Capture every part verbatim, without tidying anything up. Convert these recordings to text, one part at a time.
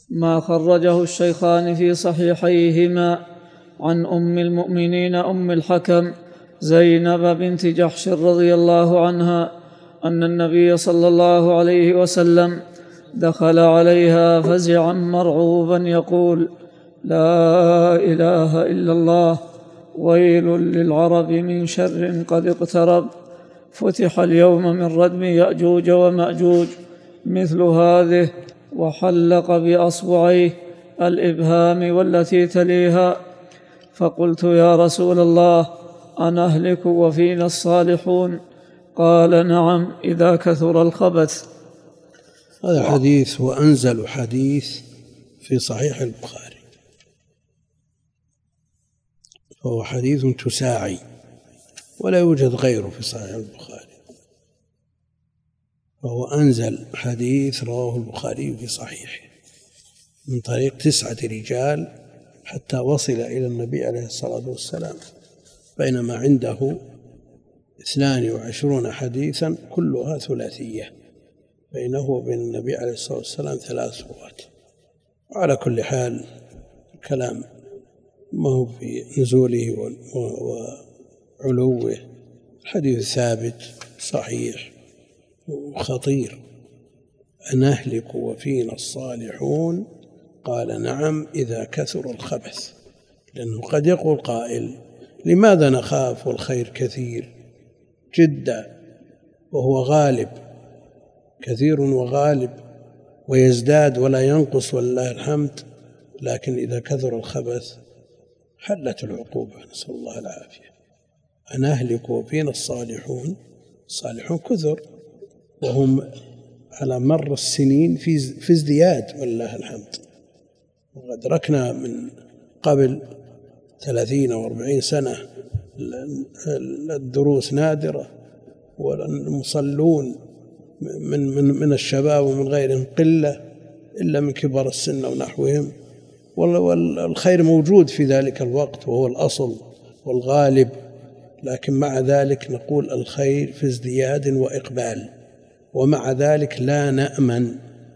ما خرجه الشيخان في صحيحيهما عن أم المؤمنين أم الحكم زينب بنت جحش رضي الله عنها أن النبي صلى الله عليه وسلم دخل عليها فزعا مرعوبا يقول: لا إله إلا الله، ويل للعرب من شر قد اقترب، فتح اليوم من ردم يأجوج ومأجوج مثل هذه، وحلق بأصبعيه الإبهام والتي تليها. فقلت: يا رسول الله، أنهلك وفينا الصالحون؟ قال: نعم، إذا كثر الخبث. هذا حديث هو أنزل حديث في صحيح البخاري، فهو حديث تساعي ولا يوجد غيره في صحيح البخاري، فهو أنزل حديث رواه البخاري في صحيحه من طريق تسعة رجال حتى وصل إلى النبي عليه الصلاة والسلام، بينما عنده اثنان وعشرون حديثا كلها ثلاثية بينه وبين النبي عليه الصلاة والسلام ثلاث رواة. وعلى كل حال الكلام ما هو في نزوله وعلوه، الحديث ثابت صحيح وخطير: أنهلك وفينا الصالحون؟ قال: نعم، إذا كثر الخبث. لأنه قد يقول قائل: لماذا نخاف والخير كثير جدا وهو غالب، كثير وغالب ويزداد ولا ينقص ولله الحمد، لكن إذا كثر الخبث حلت العقوبة، نسأل الله العافية. أنهلك وفينا الصالحون، الصالحون كثر وهم على مر السنين في ازدياد ولله الحمد، وأدركنا من قبل ثلاثين أو أربعين سنة الدروس نادرة، والمصلون من, من, من الشباب ومن غيرهم قلة إلا من كبار السن ونحوهم، والخير موجود في ذلك الوقت وهو الأصل والغالب، لكن مع ذلك نقول الخير في ازدياد وإقبال، ومع ذلك لا نأمن.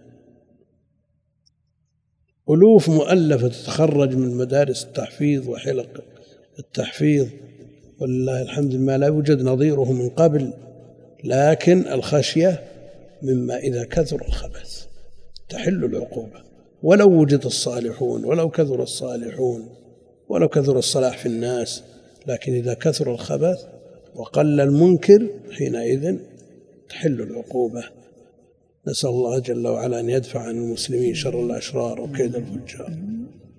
ألوف مؤلفة تتخرج من مدارس التحفيظ وحلق التحفيظ ولله الحمد ما لا يوجد نظيره من قبل، لكن الخشية مما إذا كثر الخبث تحل العقوبة، ولو وجد الصالحون ولو كثر الصالحون ولو كثر الصلاح في الناس، لكن إذا كثر الخبث وقل المنكر حينئذ تحل العقوبة. نسأل الله جل وعلا أن يدفع عن المسلمين شر الأشرار وكيد الفجار.